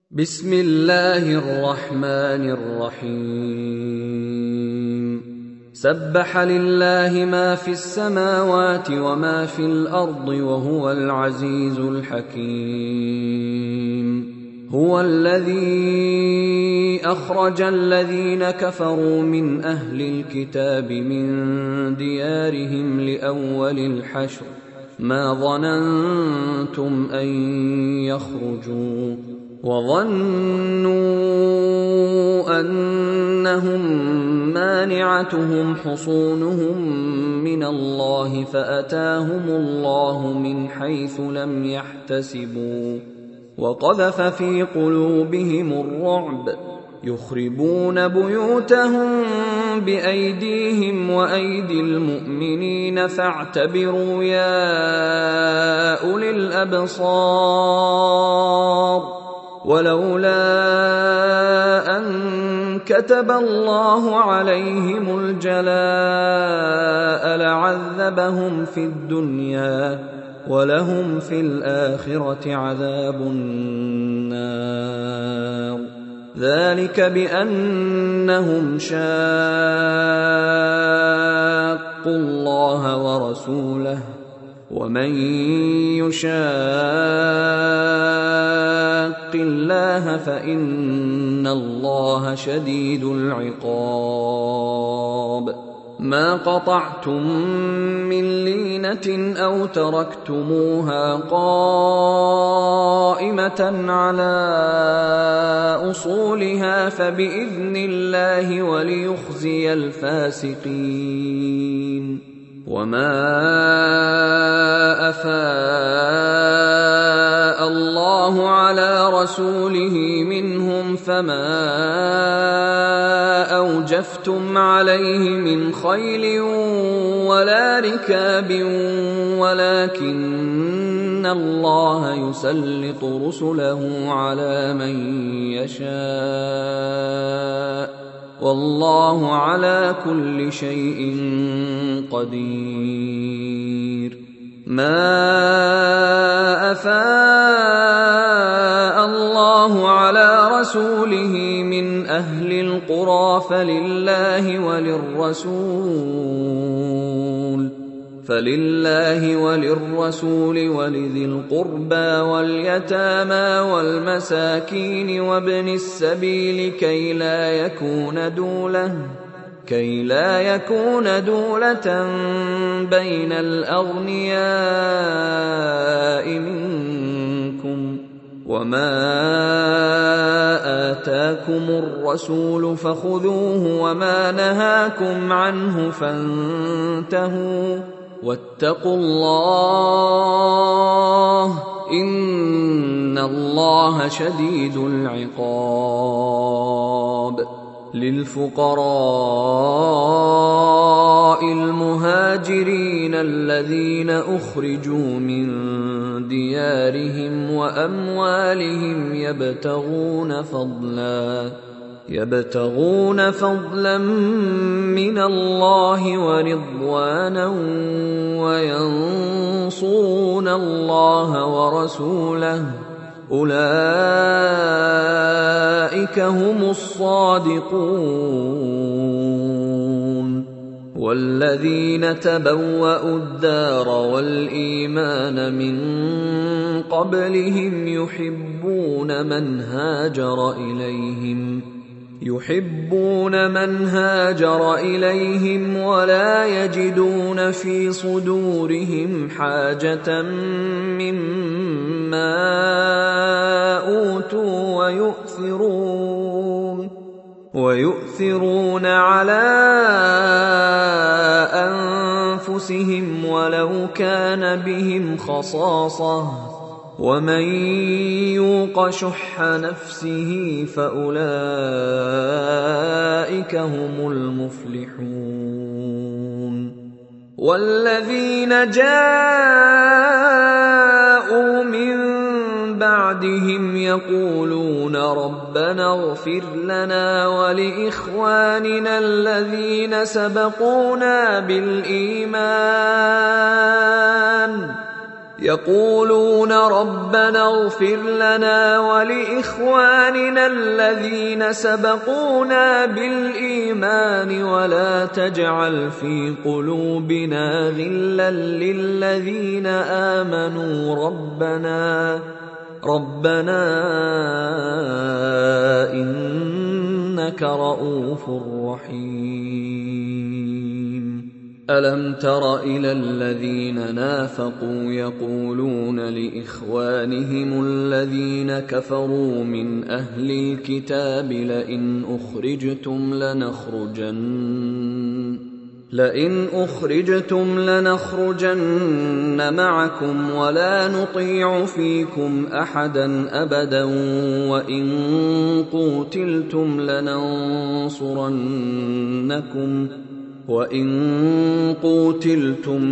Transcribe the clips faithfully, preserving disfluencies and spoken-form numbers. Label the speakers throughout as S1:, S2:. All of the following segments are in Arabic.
S1: بسم الله الرحمن الرحيم سبح لله ما في السماوات وما في الأرض وهو العزيز الحكيم هو الذي أخرج الذين كفروا من أهل الكتاب من ديارهم لأول الحشر ما ظننتم أن يخرجوا وظنوا أنهم مانعتهم حصونهم من الله فأتاهم الله من حيث لم يحتسبوا وقذف في قلوبهم الرعب يخربون بيوتهم بأيديهم وأيدي المؤمنين فاعتبروا يا أولي الأبصار ولولا أن كتب الله عليهم الجلاء لعذبهم في الدنيا ولهم في الآخرة عذاب النار ذلك بأنهم شاقوا الله ورسوله ومن يشاق الله فإن الله شديد العقاب ما قطعتم من لينة أو تركتموها قائمة على أصولها فبإذن الله وليخزي الفاسقين وما أفاء الله على رسوله منهم فما أوجفتم عليه من خيل ولا ركاب ولكن الله يسلط رسله على من يشاء والله على كل شيء قدير ما أفاء الله على رسوله من أهل القرى فلله وللرسول فلله وللرسول ولذي القربى واليتامى والمساكين وابن السبيل كي لا يكون دولة كي لا يكون دولة بين الأغنياء منكم وما آتاكم الرسول فخذوه وما نهاكم عنه فانتهوا واتقوا الله إن الله شديد العقاب للفقراء المهاجرين الذين أخرجوا من ديارهم وأموالهم يبتغون فضلا يبتغون فضلا من الله ورضوانا وينصرون الله ورسوله أولئك هم الصادقون والذين تبوأوا الدار والإيمان من قبلهم يحبون من هاجر إليهم يحبون من هاجر إليهم ولا يجدون في صدورهم حاجة مما أوتوا ويؤثرون ويؤثرون على أنفسهم ولو كان بهم خصاصة ومن يوق شح نفسه فأولئك هم المفلحون والذين جاءوا من بعدهم يقولون ربنا اغفر لنا ولإخواننا الذين سبقونا بالإيمان يقولون ربنا اغفر لنا ولإخواننا الذين سبقونا بالإيمان ولا تجعل في قلوبنا غلا للذين آمنوا ربنا ربنا إنك رؤوف رحيم. ألم تر إلى الذين نافقوا يقولون لإخوانهم الذين كفروا من أهل الكتاب لئن أخرجتم لنخرجن لئن أخرجتم لنخرجن معكم ولا نطيع فيكم أحدا أبدا وإن قوتلتم لننصرنكم وَإِن قُوتِلْتُمْ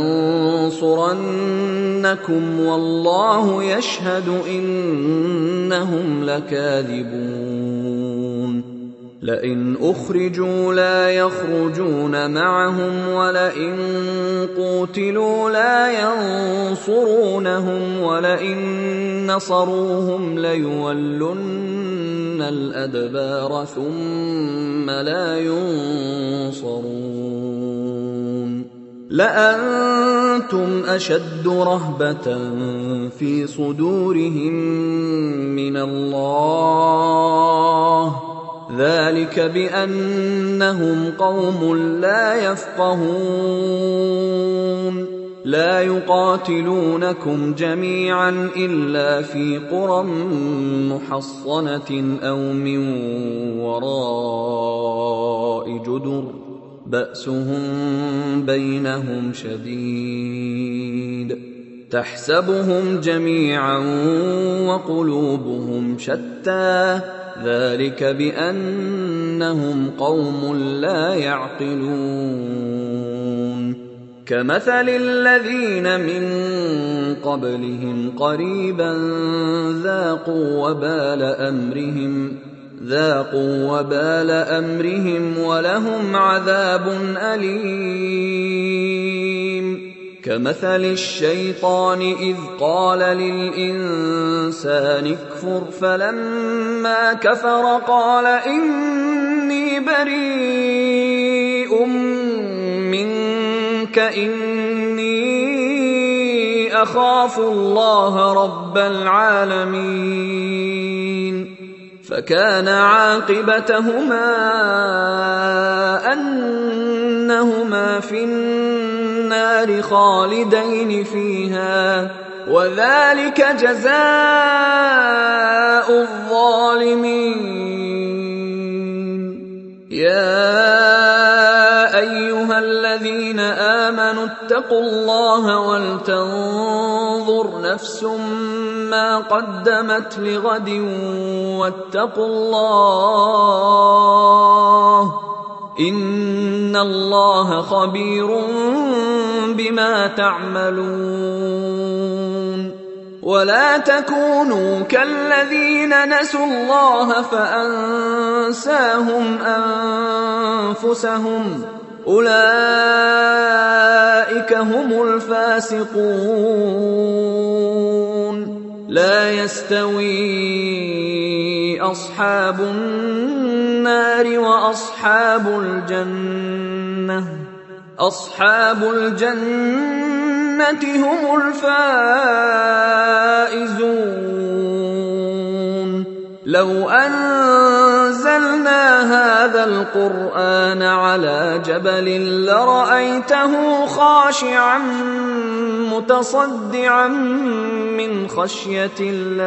S1: لَنَنصُرَنَّكُمْ وَاللَّهُ يَشْهَدُ إِنَّهُمْ لَكَاذِبُونَ. لئن أخرجوا لا يخرجون معهم ولئن قوتلوا لا ينصرونهم ولئن نصروهم ليولن الأدبار ثم لا ينصرون. لأنتم أشد رهبة في صدورهم من الله ذلك بأنهم قوم لا يفقهون. لا يقاتلونكم جميعا إلا في قرى محصنة أو من وراء جدر بأسهم بينهم شديد تحسبهم جميعا وقلوبهم شتى ذلك بأنهم قوم لا يعقلون. كمثل الذين من قبلهم قريبا ذاقوا وبال أمرهم ذاقوا وبال أمرهم ولهم عذاب أليم. كمثل الشيطان إذ قال للإنسان اكفر فلما كفر قال إني بريء منك إني أخاف الله رب العالمين. فكان عاقبتهما أنهما في النار خالدين فيها وذلك جزاء الظالمين. يا أيها الذين آمنوا اتقوا الله ولتنظر نفس ما قدمت لغد واتقوا الله إن الله خبير بما تعملون. ولا تكونوا كالذين نسوا الله فأنساهم أنفسهم أولئك هم الفاسقون. لا يستوي أصحاب النار وأصحاب الجنة أصحاب الجنة هم الفائزون. لو أنزلنا هذا القرآن على جبل لرأيته خاشعا متصدعا من خشية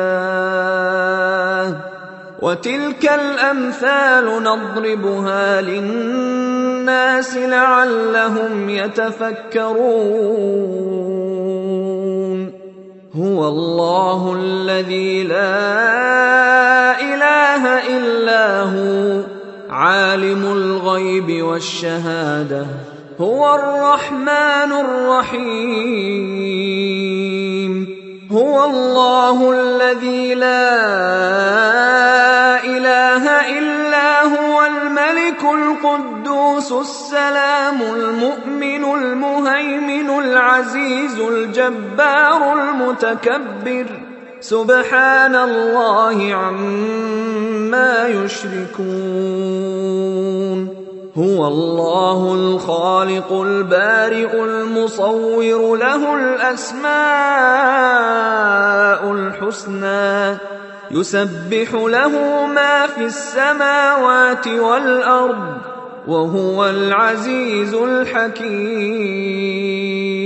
S1: الله. وتلك الأمثال نضربها للناس لعلهم يتفكرون. هو الله الذي لا إله إلا هو عالم الغيب والشهادة هو الرحمن الرحيم. هو الله الذي لا إله إلا هو الملك القدوس السلام المؤمن المهيمن العزيز الجبار المتكبر سبحان الله عما يشركون هو الله الخالق البارئ المصور له الأسماء الحسنى يسبح له ما في السماوات والأرض وهو العزيز الحكيم